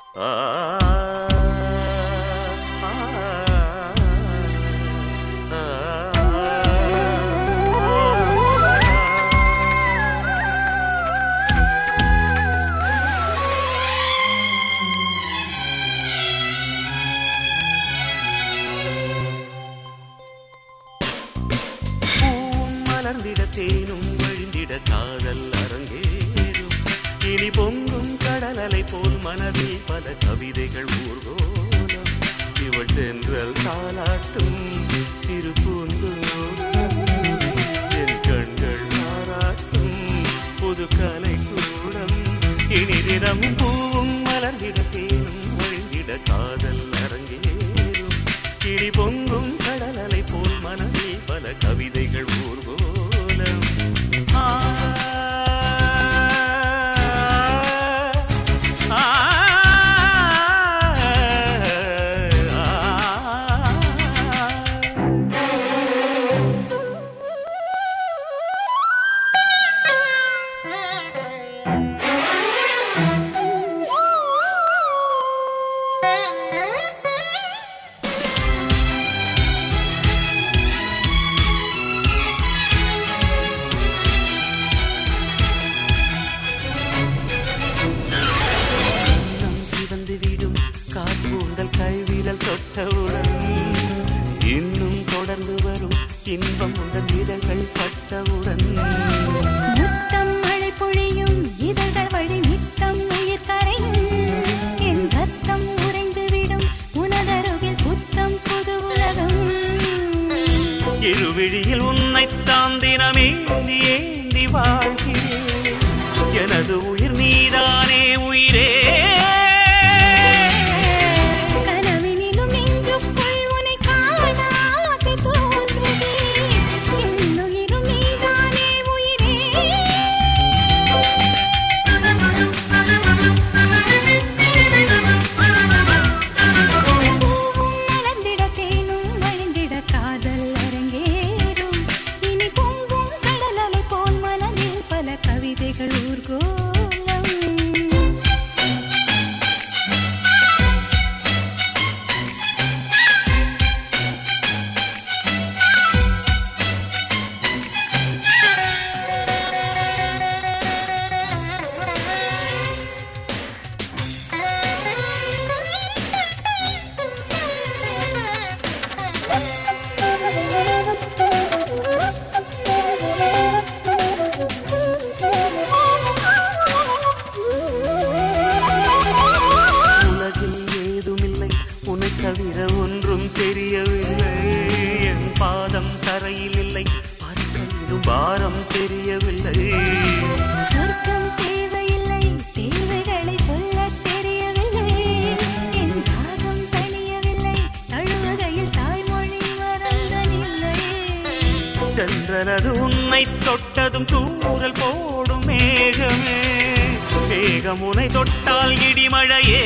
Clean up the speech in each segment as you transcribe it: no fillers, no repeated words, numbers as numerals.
மலர்ந்திட தேனும் வழிந்திட காதல் அரங்கேறும். இனி பொங்கும் கடல் அலை போல் மனதில் பல கவிதைகள் ஊர்கோலம். இவள் தென்றல் தாலாட்டும் சிறு பூந்தோட்டம். என் கண்கள் பாராட்டும் புது கலை கூடம். இனி தினமும் பூவும் மலர்ந்திட தேனும் வழிந்திட காதல் அரங்கேறும். இனி பொங்கும் கடல் அலை போல் மனதில் பல கவிதைகள் ஊர்கோலம். கைவிரல் தொட்டவுடன் இன்னும் தொடர்ந்து வரும் இன்பம் உடன் இதழ்கள் பட்டவுடன். முத்தம் மழை பொழியும் இதழ்கள் வழி நித்தம் உயிர் கரையும். என் ரத்தம் உறைந்துவிடும் உனதருகில் புத்தம் புது உலகம். இருவிழியில் உன்னைத்தான் தினமேந்தி ஏந்தி வாழ்கிறேன். எனது உயிர் நீதானே உயிரே. தவிர ஒன்றும் தெரியவில்லை. என் பாதம் தரையில் இல்லை, பார்க்கையிலும் பாரம் தெரியவில்லை. சொர்க்கம் தேவையில்லை, தேவைகளை சொல்ல தெரியவில்லை. என் தாகம் தணியவில்லை, தழுவுகையில் தாய்மொழி மறந்தனில்லை. சந்திரனது உன்னை தொட்டதும் தூறல் போடும் மேகமே. மேகம் உன்னை தொட்டால் இடிமழையே.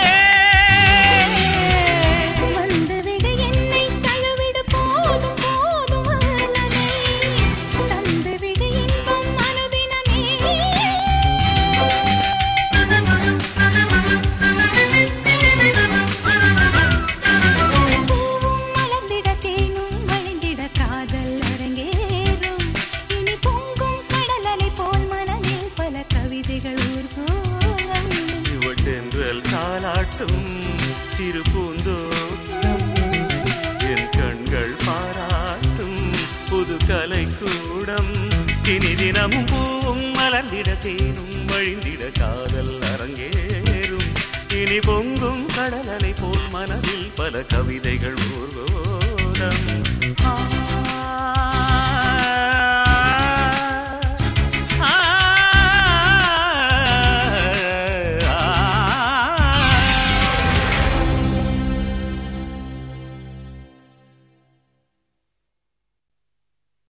தாலாட்டும் சிறு பூந்தோட்டம். என் கண்கள் பாராட்டும் புது கலை கூடம். இனி தினமும் பூவும் மலர்ந்திட தேனும் வழிந்திட காதல் அரங்கேறும். இனி பொங்கும் கடல் அலை போல் மனதில் பல கவிதைகள் ஊர்வோ.